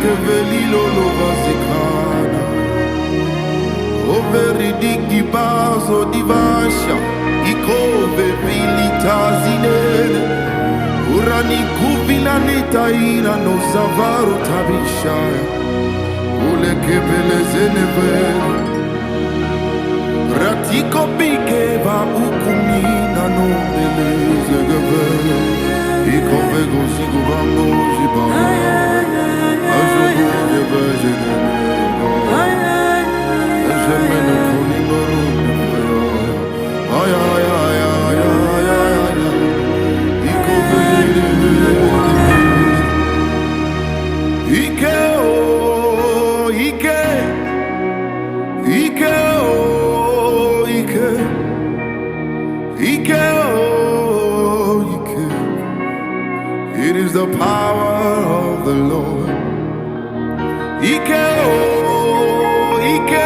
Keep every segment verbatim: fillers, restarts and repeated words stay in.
velilo vazikana. Overidik di bazo di vasha. Ikove vilita zinele. Urani kuvila nitaina no zavaru tabishaya. Ule kebele zenevele. Ratiko bikeva ukumina no beleze gevele. Ikove gozigu bambo jibaya. Ajogo jebe jenemo. Ejemene kuni marunde feyo. Ay ay ay ay ay ay ay. Ikove Ike o Ike Ike o Ike Ike o Ike. It is the power of the Lord. Ike o Ike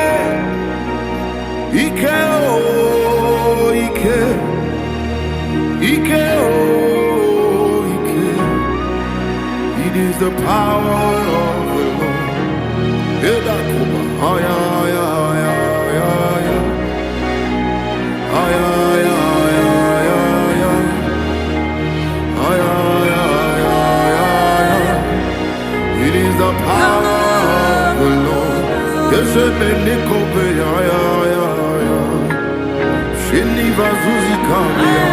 Ike o Ike Ike o Ike. It is the power of the Lord. Edakuba ay ay ay ay ay ay ay ay ay ay ay ay ay ay ay. It is the power of the Lord. Yes, menikobe ay ay ay ay. Shini vazuzi kamia.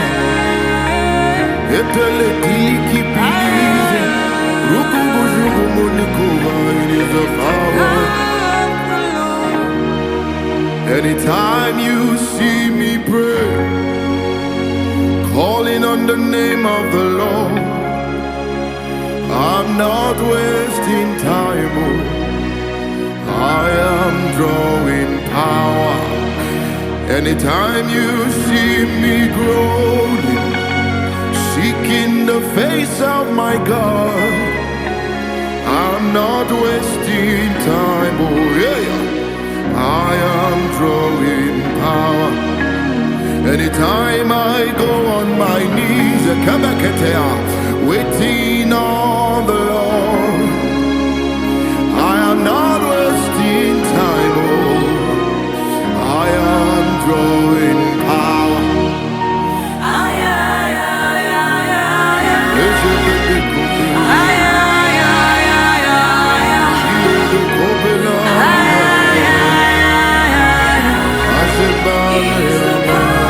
Etele tiliki bilize. Rukubu jugu munikuba. It is the power. Anytime you see me pray, calling on the name of the Lord, I'm not wasting time. Oh, I am drawing power. Anytime you see me growing, seeking the face of my God, I'm not wasting time. Oh yeah, I am drawing power. Anytime I go on my knees, waiting on the Lord, I am not wasting time. Oh, I am drawing power. Ay, ay, ay, ay, ay, ay. Ay, ay, ay, ay, ay, ay.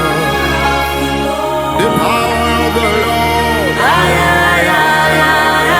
The power of the Lord. Ay, ay, ay, ay,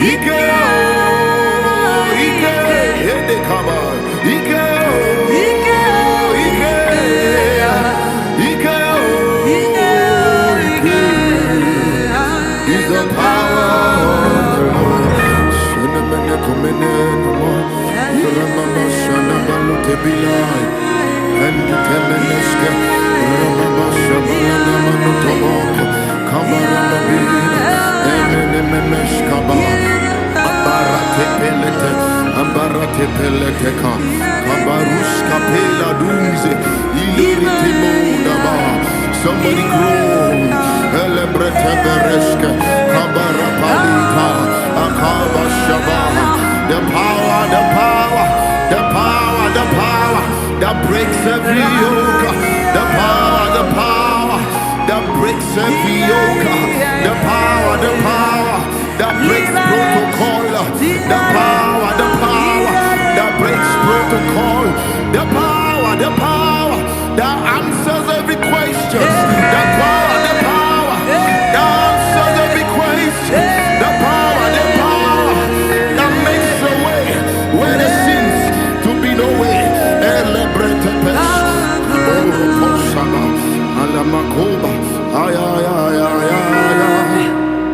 Ike oh, Ike, Ede Kaba, Ike oh, Ike, Ike oh, Ike. Is the power of the Lord. Shenamene komene namo, Ramama Shanabalo Tebilai, and Temeneske, Ramama Shabala Manotomoko, Kamarababina, Emenemeshkaba, Ambarate Pelete, Ambarate Peleteka, Kabaruska Pela Dunze, Iliriti Mondaba. Somebody groan, Elebrete Bereske, Kabarapalita, Akaba Shabaha. The power, the power, the power, the power that breaks every yoke. The power, the power that breaks every yoke. The power, the power that breaks protocol. The power, the power that breaks protocol. The power, the power that answers every question. The power, the power that answers every question. The power, the power that makes a way where there seems to be no way. Elebretepes, Oroposama, Alamakoba, ay ay ay ay ay ay,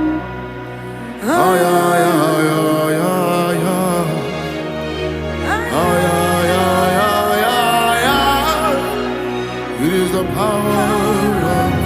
ay ay ay ay ay ay, ay ay ay ay ay ay. It is the power of